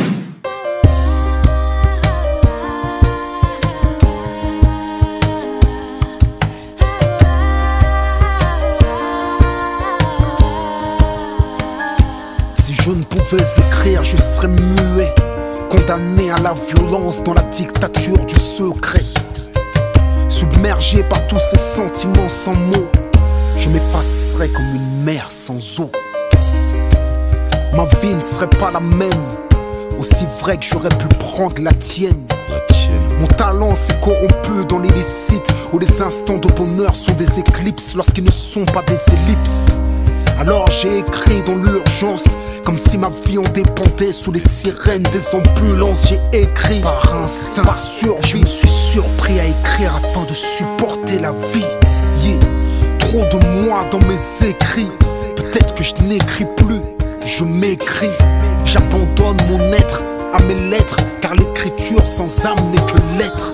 Je ne pouvais écrire, je serais muet, condamné à la violence dans la dictature du secret. Submergé par tous ces sentiments sans mots, je m'effacerais comme une mer sans eau. Ma vie ne serait pas la même, aussi vrai que j'aurais pu prendre la tienne. Mon talent s'est corrompu dans l'illicite, où les instants de bonheur sont des éclipses lorsqu'ils ne sont pas des ellipses. Alors j'ai écrit dans l'urgence, comme si ma vie en dépendait, sous les sirènes des ambulances. J'ai écrit par instinct, par survie. Je me suis surpris à écrire afin de supporter la vie. Trop de moi dans mes écrits, peut-être que je n'écris plus, je m'écris. J'abandonne mon être à mes lettres, car l'écriture sans âme n'est que lettre.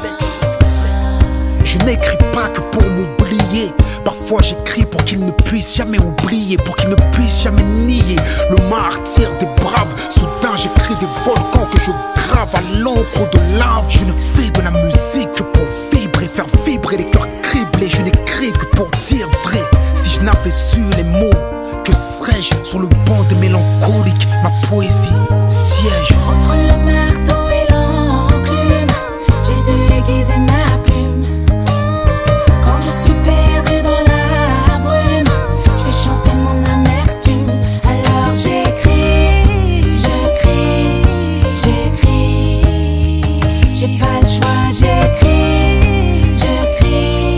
Je n'écris pas que pour m'oublier. Parfois j'écris pour qu'il ne puisse jamais oublier, pour qu'il ne puisse jamais nier le martyre des braves. Soudain j'écris des volcans que je grave à l'encre de lave. Je ne fais de la musique que pour vibrer, faire vibrer les cœurs criblés. Je n'écris que pour dire vrai. Si je n'avais su les mots, que serais-je sur le banc des mélancoliques? Ma poésie siège entre le marteau et l'enclume. J'ai dû aiguiser ma plume. Quand je suis perdu dans la brume, je vais chanter mon amertume. Alors j'écris, je crie, j'écris. J'ai pas le choix, j'écris, je crie,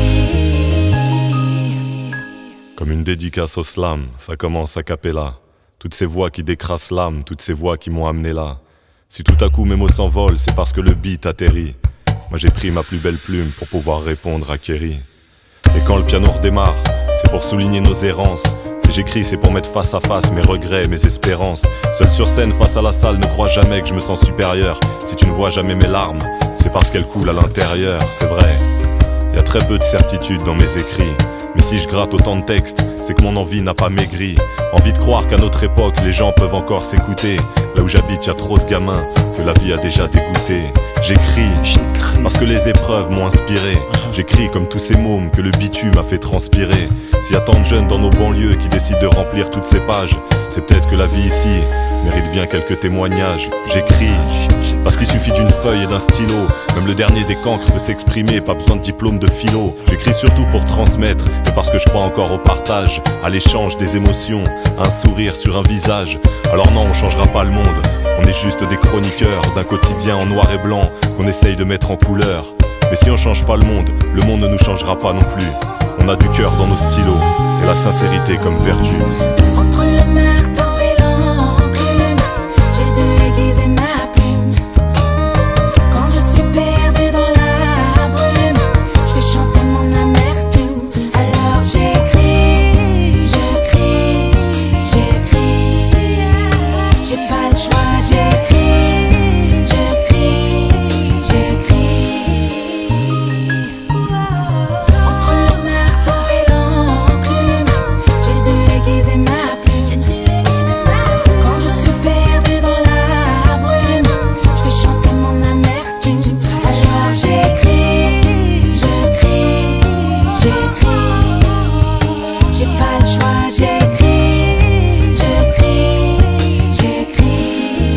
j'écris. Comme une dédicace au slam, ça commence a cappella. Toutes ces voix qui décrassent l'âme, toutes ces voix qui m'ont amené là. Si tout à coup mes mots s'envolent, c'est parce que le beat atterrit. Moi j'ai pris ma plus belle plume pour pouvoir répondre à Kerry. Et quand le piano redémarre, c'est pour souligner nos errances. Si j'écris, c'est pour mettre face à face mes regrets, mes espérances. Seul sur scène, face à la salle, ne crois jamais que je me sens supérieur. Si tu ne vois jamais mes larmes, c'est parce qu'elles coulent à l'intérieur, c'est vrai. Y a très peu de certitude dans mes écrits. Mais si je gratte autant de textes, c'est que mon envie n'a pas maigri. Envie de croire qu'à notre époque, les gens peuvent encore s'écouter. Là où j'habite, y a trop de gamins que la vie a déjà dégoûté. J'écris parce que les épreuves m'ont inspiré. J'écris comme tous ces mômes que le bitume a fait transpirer. S'il y a tant de jeunes dans nos banlieues qui décident de remplir toutes ces pages, c'est peut-être que la vie ici mérite bien quelques témoignages. J'écris parce qu'il suffit d'une feuille et d'un stylo. Même le dernier des cancres peut s'exprimer, pas besoin de diplôme de philo. J'écris surtout pour transmettre, et parce que je crois encore au partage, à l'échange des émotions, à un sourire sur un visage. Alors non, on changera pas le monde, on est juste des chroniqueurs d'un quotidien en noir et blanc qu'on essaye de mettre en couleur. Mais si on change pas le monde ne nous changera pas non plus. On a du cœur dans nos stylos et la sincérité comme vertu. Entre le marteau et l'enclume, j'ai dû aiguiser ma plume. Quand je suis perdue dans la brume, je fais chanter mon amertume. Alors j'écris, je crie, j'écris. J'ai pas le choix, j'écris, je crie, j'écris. Entre le marteau et l'enclume, j'ai dû aiguiser ma plume. Quand je suis perdue dans la brume, je fais chanter mon amertume. Alors j'écris, je crie, j'écris. J'ai pas le choix, j'écris, je crie, j'écris.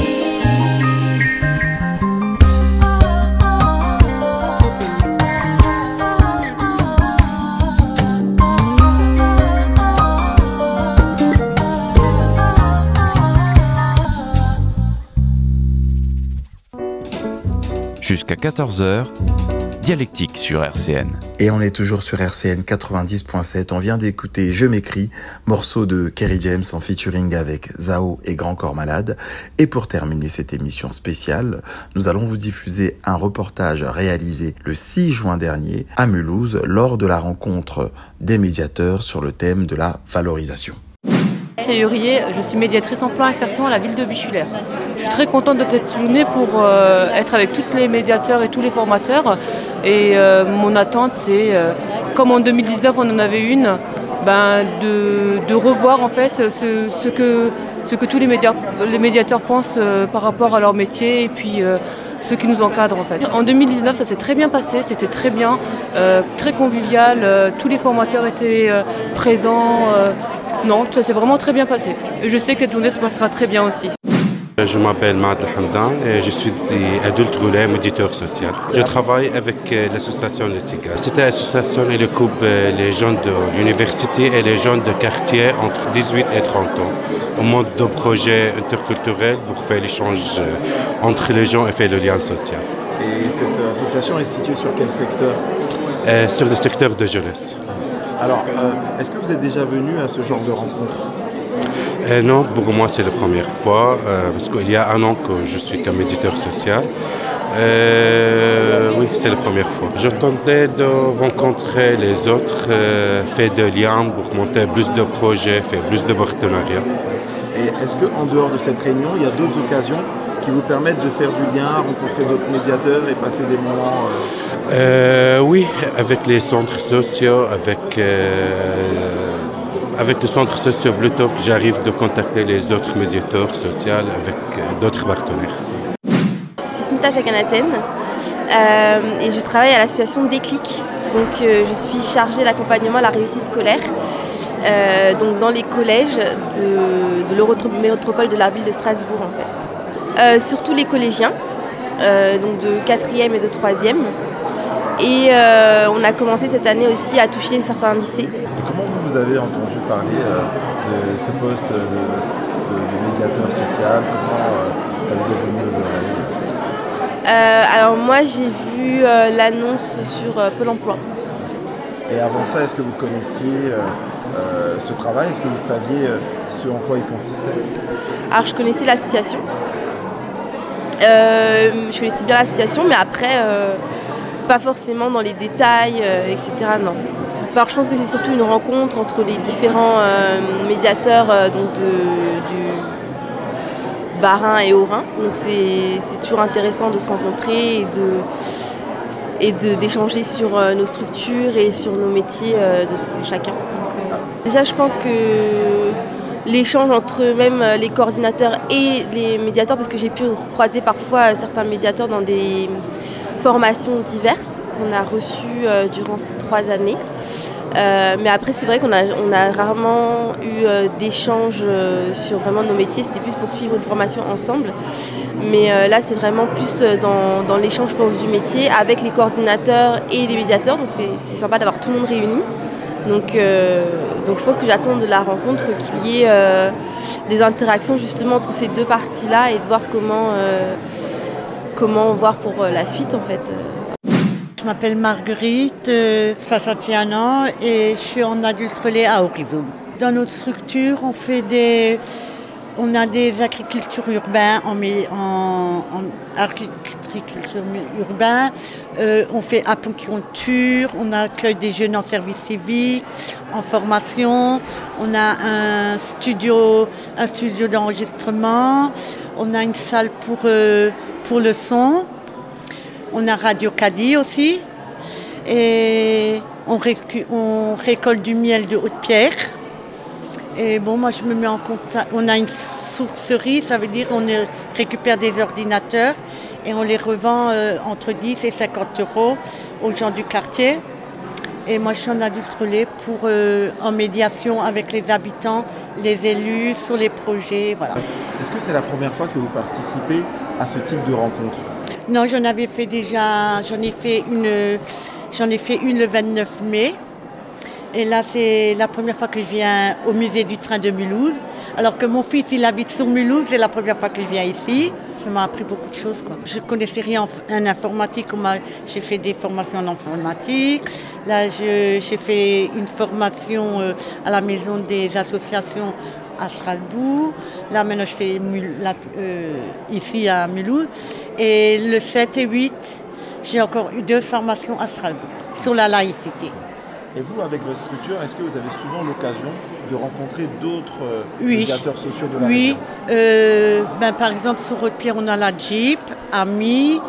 Jusqu'à 14h, Dialectique sur RCN. Et on est toujours sur RCN 90.7. On vient d'écouter Je m'écris, morceau de Kerry James en featuring avec Zao et Grand Corps Malade. Et pour terminer cette émission spéciale, nous allons vous diffuser un reportage réalisé le 6 juin dernier à Mulhouse lors de la rencontre des médiateurs sur le thème de la valorisation. C'est Urier, je suis médiatrice emploi insertion à la ville de Bichulaire. Je suis très contente de cette journée pour être avec tous les médiateurs et tous les formateurs. Et mon attente, c'est, comme en 2019 on en avait une, de revoir en fait ce que tous les médiateurs pensent par rapport à leur métier et puis ceux qui nous encadrent en fait. En 2019 ça s'est très bien passé, c'était très bien, très convivial, tous les formateurs étaient présents. Non, ça s'est vraiment très bien passé. Et je sais que cette journée se passera très bien aussi. Je m'appelle Maad Hamdan et je suis adulte roulé, médiateur social. Je travaille avec l'association Les Cigares. Cette association elle coupe les jeunes de l'université et les jeunes de quartier entre 18 et 30 ans au mode de projet interculturel pour faire l'échange entre les gens et faire le lien social. Et cette association est située sur quel secteur ? Sur le secteur de jeunesse. Alors, est-ce que vous êtes déjà venu à ce genre de rencontre ? Non, pour moi c'est la première fois, parce qu'il y a un an que je suis comme médiateur social. Oui, c'est la première fois. Je tentais de rencontrer les autres, faire des liens pour monter plus de projets, faire plus de partenariats. Et est-ce qu'en dehors de cette réunion, il y a d'autres occasions qui vous permettent de faire du lien, rencontrer d'autres médiateurs et passer des moments Oui, avec les centres sociaux, avec les centres sociaux plutôt, j'arrive de contacter les autres médiateurs sociaux avec d'autres partenaires. Je suis Smita Jaganaten et je travaille à l'association Déclic. Donc je suis chargée d'accompagnement à la réussite scolaire donc dans les collèges de l'Eurométropole de la ville de Strasbourg en fait. Surtout les collégiens, donc de 4e et de 3e. Et on a commencé cette année aussi à toucher certains lycées. Et comment vous avez entendu parler de ce poste de médiateur social ? Comment ça vous est venu aux oreilles ? Alors moi j'ai vu l'annonce sur Pôle emploi. Et avant ça, est-ce que vous connaissiez ce travail? Est-ce que vous saviez ce en quoi il consistait? Alors je connaissais l'association. Je connaissais bien l'association, mais après, pas forcément dans les détails, etc. Non. Alors je pense que c'est surtout une rencontre entre les différents médiateurs donc du Bas-Rhin et Haut-Rhin. Donc c'est toujours intéressant de se rencontrer et d'échanger sur nos structures et sur nos métiers de chacun. Donc, déjà je pense que l'échange entre même les coordinateurs et les médiateurs, parce que j'ai pu croiser parfois certains médiateurs dans des formations diverses qu'on a reçues durant ces 3 années. Mais après c'est vrai qu'on a rarement eu d'échanges sur vraiment nos métiers, c'était plus pour suivre une formation ensemble. Mais là c'est vraiment plus dans l'échange, je pense, du métier avec les coordinateurs et les médiateurs, donc c'est sympa d'avoir tout le monde réuni. Donc je pense que j'attends de la rencontre qu'il y ait des interactions justement entre ces deux parties-là et de voir comment voir pour la suite en fait. Je m'appelle Marguerite, ça tient 1 an et je suis en adulte relais à Horizon. Dans notre structure, on a des agricultures urbains en agriculture urbain, on fait apiculture, on accueille des jeunes en service civique, en formation, on a un studio d'enregistrement, on a une salle pour le son, on a Radio Caddy aussi, et on récolte du miel de Haute-Pierre. Et bon, moi je me mets en contact. On a une sourcerie, ça veut dire qu'on récupère des ordinateurs et on les revend entre 10 et 50 € aux gens du quartier. Et moi je suis en adulte relais en médiation avec les habitants, les élus, sur les projets, voilà. Est-ce que c'est la première fois que vous participez à ce type de rencontre? Non, j'en ai fait une le 29 mai. Et là, c'est la première fois que je viens au musée du train de Mulhouse. Alors que mon fils, il habite sur Mulhouse, c'est la première fois que je viens ici. Ça m'a appris beaucoup de choses, quoi. Je ne connaissais rien en informatique. J'ai fait des formations en informatique. Là, j'ai fait une formation à la maison des associations à Strasbourg. Là, maintenant, je fais ici à Mulhouse. Et le 7 et 8, j'ai encore eu 2 formations à Strasbourg sur la laïcité. Et vous, avec votre structure, est-ce que vous avez souvent l'occasion de rencontrer d'autres médiateurs sociaux de la région? Oui, par exemple, sur Haute-Pierre, on a la Jeep, Amis,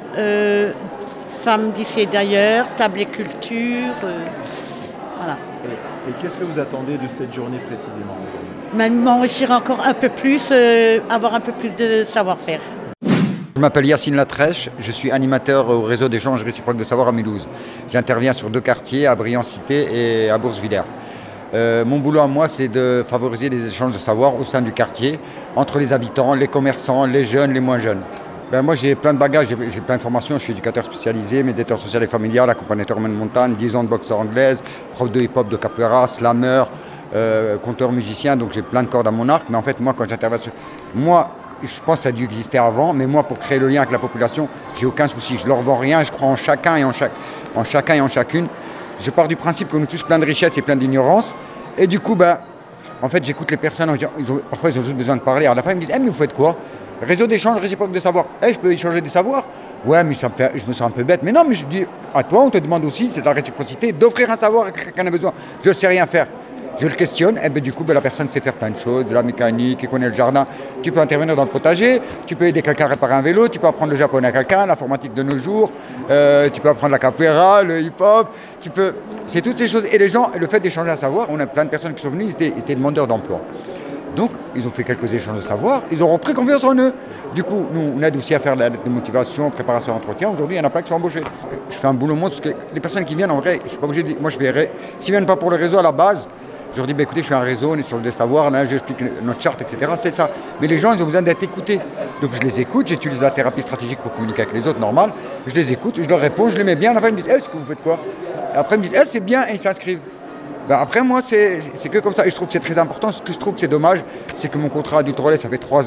Femmes d'ici et d'ailleurs, Table et Culture, voilà. Et qu'est-ce que vous attendez de cette journée précisément aujourd'hui? M'enrichir encore un peu plus, avoir un peu plus de savoir-faire. Je m'appelle Yacine Latrèche, je suis animateur au réseau d'échange réciproque de savoir à Mulhouse. J'interviens sur 2 quartiers, à Briand-Cité et à Boursvillers. Mon boulot à moi, c'est de favoriser les échanges de savoir au sein du quartier, entre les habitants, les commerçants, les jeunes, les moins jeunes. Moi, j'ai plein de bagages, j'ai plein de formations. Je suis éducateur spécialisé, médiateur social et familial, accompagnateur en montagne, 10 ans de boxe anglaise, prof de hip-hop, de capoeira, slammer, conteur musicien, donc j'ai plein de cordes à mon arc. Mais en fait, moi, quand j'interviens, je pense que ça a dû exister avant, mais moi, pour créer le lien avec la population, j'ai aucun souci. Je leur vends rien, je crois en chacun et en chacune. Je pars du principe qu'on est tous plein de richesses et plein d'ignorance. Et du coup, en fait, j'écoute les personnes, parfois ils ont juste besoin de parler. Alors la fin, ils me disent, mais vous faites quoi? Réseau d'échange réciproque de savoir. Je peux échanger des savoirs? Ouais, mais je me sens un peu bête. Mais non, mais je dis, à toi, on te demande aussi, c'est de la réciprocité, d'offrir un savoir à quelqu'un qui en a besoin. Je ne sais rien faire. Je le questionne, et du coup, la personne sait faire plein de choses, de la mécanique, qui connaît le jardin. Tu peux intervenir dans le potager, tu peux aider quelqu'un à réparer un vélo, tu peux apprendre le japonais à quelqu'un, l'informatique de nos jours, tu peux apprendre la capoeira, le hip-hop, c'est toutes ces choses. Et les gens, le fait d'échanger un savoir, on a plein de personnes qui sont venues, ils étaient demandeurs d'emploi. Donc, ils ont fait quelques échanges de savoir, ils auront pris confiance en eux. Du coup, nous, on aide aussi à faire la lettre de motivation, préparation d'entretien. Aujourd'hui, il y en a plein qui sont embauchés. Je fais un boulot monstre, parce que les personnes qui viennent, en vrai, je suis pas obligé de dire, moi je verrai. S'ils viennent pas pour le réseau à la base, je leur dis, écoutez, je fais un réseau, on est sur des savoirs, là, j'explique notre charte, etc. C'est ça. Mais les gens, ils ont besoin d'être écoutés. Donc je les écoute, j'utilise la thérapie stratégique pour communiquer avec les autres, normal. Je les écoute, je leur réponds, je les mets bien. À la fin, ils me disent, est-ce que vous faites quoi? Après, ils me disent, c'est bien, et ils s'inscrivent. Après, moi, c'est que comme ça. Et je trouve que c'est très important. Ce que je trouve que c'est dommage, c'est que mon contrat adulte relais, ça fait 3 ans.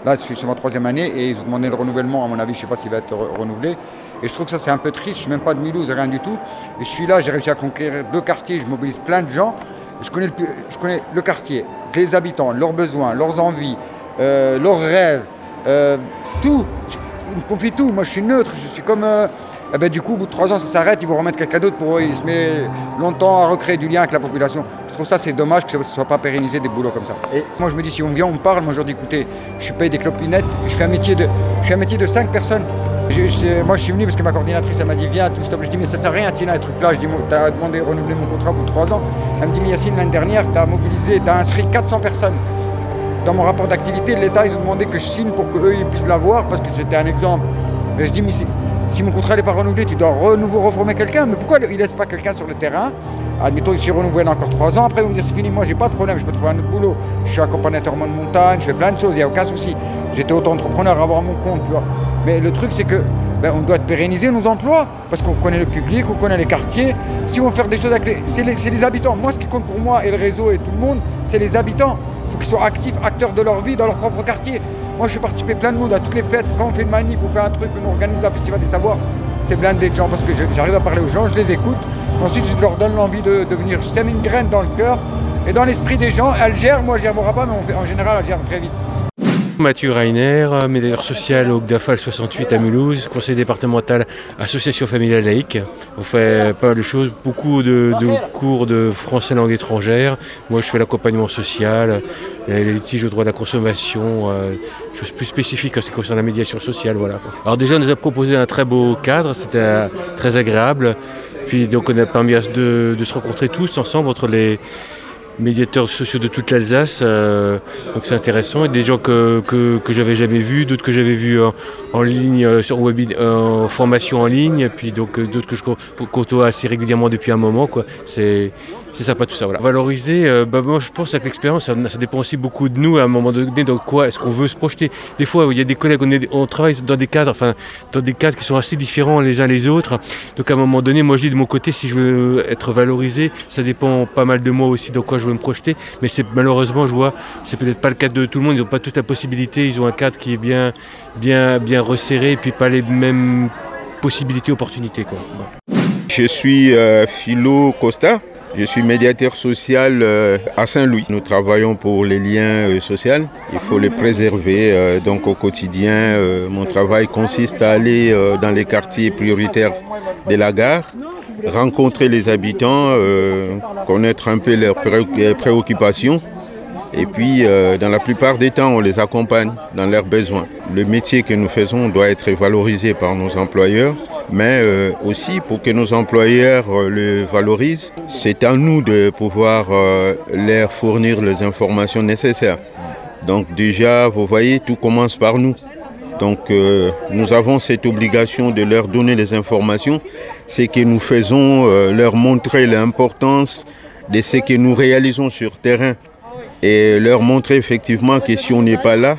Là, je suis sur ma 3e année et ils ont demandé le renouvellement. À mon avis, je ne sais pas s'il va être renouvelé. Et je trouve que ça, c'est un peu triste. Je ne suis même pas de Mulhouse, rien du tout. Et je suis là, j'ai réussi à conquérir 2 quartiers. Je mobilise plein de gens. Je connais le quartier, les habitants, leurs besoins, leurs envies, leurs rêves, tout. Ils me confient tout. Moi, je suis neutre. Je suis comme... du coup, au bout de 3 ans, ça s'arrête. Ils vont remettre quelqu'un d'autre pour... Il se met longtemps à recréer du lien avec la population. Je trouve ça, c'est dommage que ce ne soit pas pérennisé des boulots comme ça. Et moi, je me dis, si on vient, on me parle. Moi, je leur dis, écoutez, je suis payé des clopinettes. Je fais un métier de 5 personnes. Moi, je suis venu parce que ma coordinatrice, elle m'a dit, viens, tout stop. Je dis, mais ça sert à rien, Tina, un truc là. Je dis, tu as demandé de renouveler mon contrat pour 3 ans. Elle me dit, mais Yacine, l'année dernière, tu as mobilisé, tu as inscrit 400 personnes. Dans mon rapport d'activité, l'État, ils ont demandé que je signe pour qu'eux, ils puissent l'avoir parce que c'était un exemple. Mais je dis, mais si mon contrat n'est pas renouvelé, tu dois reformer quelqu'un. Mais pourquoi il ne laisse pas quelqu'un sur le terrain? Admettons, si renouvelle encore 3 ans, après, ils vont me dire, c'est fini, moi, j'ai pas de problème, je peux trouver un autre boulot. Je suis accompagnateur de montagne, je fais plein de choses, il n'y a aucun souci. J'étais auto-entrepreneur à avoir mon compte, tu vois. Mais le truc, c'est que on doit pérenniser nos emplois, parce qu'on connaît le public, on connaît les quartiers. Si on veut faire des choses avec c'est les habitants. Moi, ce qui compte pour moi, et le réseau et tout le monde, c'est les habitants. Il faut qu'ils soient actifs, acteurs de leur vie, dans leur propre quartier. Moi, je fais participer plein de monde à toutes les fêtes. Quand on fait une manif, on fait un truc, on organise un festival des savoirs, c'est blindé de gens, parce que j'arrive à parler aux gens, je les écoute. Ensuite, je leur donne l'envie de venir. Je sème une graine dans le cœur et dans l'esprit des gens. Elle gère, moi, je ne gère pas, mais en général, elle gère très vite. Mathieu Reiner, médiateur social au GDAFAL 68 à Mulhouse, conseiller départemental association familiale laïque. On fait pas mal de choses, beaucoup de cours de français langue étrangère. Moi je fais l'accompagnement social, les litiges au droit de la consommation, choses plus spécifiques en ce qui concerne la médiation sociale. Voilà. Alors déjà on nous a proposé un très beau cadre, c'était très agréable. Puis donc on a permis de se rencontrer tous ensemble entre les médiateurs sociaux de toute l'Alsace, donc c'est intéressant. Et des gens que j'avais jamais vus, d'autres que j'avais vus en ligne, en formation en ligne, et puis donc d'autres que je côtoie assez régulièrement depuis un moment, quoi. C'est sympa tout ça. Voilà. Valoriser, moi je pense que l'expérience, ça dépend aussi beaucoup de nous à un moment donné, dans quoi est-ce qu'on veut se projeter. Des fois, il y a des collègues, on travaille dans des cadres qui sont assez différents les uns les autres. Donc à un moment donné, moi je dis de mon côté, si je veux être valorisé, ça dépend pas mal de moi aussi dans quoi je veux me projeter. Mais malheureusement, je vois, c'est peut-être pas le cadre de tout le monde. Ils n'ont pas toute la possibilité. Ils ont un cadre qui est bien resserré, et puis pas les mêmes possibilités, opportunités, quoi. Je suis Philo Costa. Je suis médiateur social à Saint-Louis. Nous travaillons pour les liens sociaux. Il faut les préserver. Donc au quotidien, mon travail consiste à aller dans les quartiers prioritaires de la gare, rencontrer les habitants, connaître un peu leurs préoccupations. Et puis, dans la plupart des temps, on les accompagne dans leurs besoins. Le métier que nous faisons doit être valorisé par nos employeurs, mais aussi pour que nos employeurs le valorisent, c'est à nous de pouvoir leur fournir les informations nécessaires. Donc déjà, vous voyez, tout commence par nous. Donc nous avons cette obligation de leur donner les informations, c'est que nous faisons leur montrer l'importance de ce que nous réalisons sur terrain. Et leur montrer effectivement que si on n'est pas là,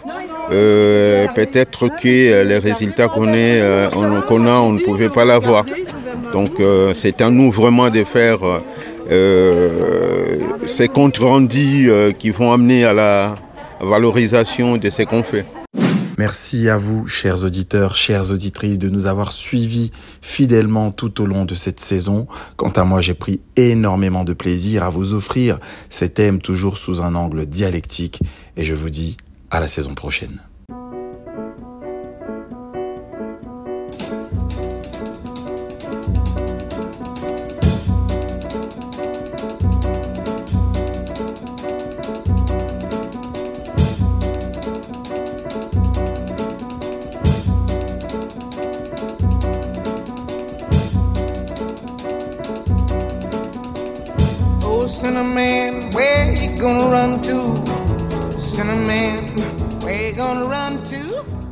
peut-être que les résultats qu'on a, on ne pouvait pas l'avoir. Donc c'est à nous vraiment de faire ces comptes rendus qui vont amener à la valorisation de ce qu'on fait. Merci à vous, chers auditeurs, chères auditrices, de nous avoir suivis fidèlement tout au long de cette saison. Quant à moi, j'ai pris énormément de plaisir à vous offrir ces thèmes toujours sous un angle dialectique. Et je vous dis à la saison prochaine. Cinnamon, where you gonna run to? Cinnamon, where you gonna run to?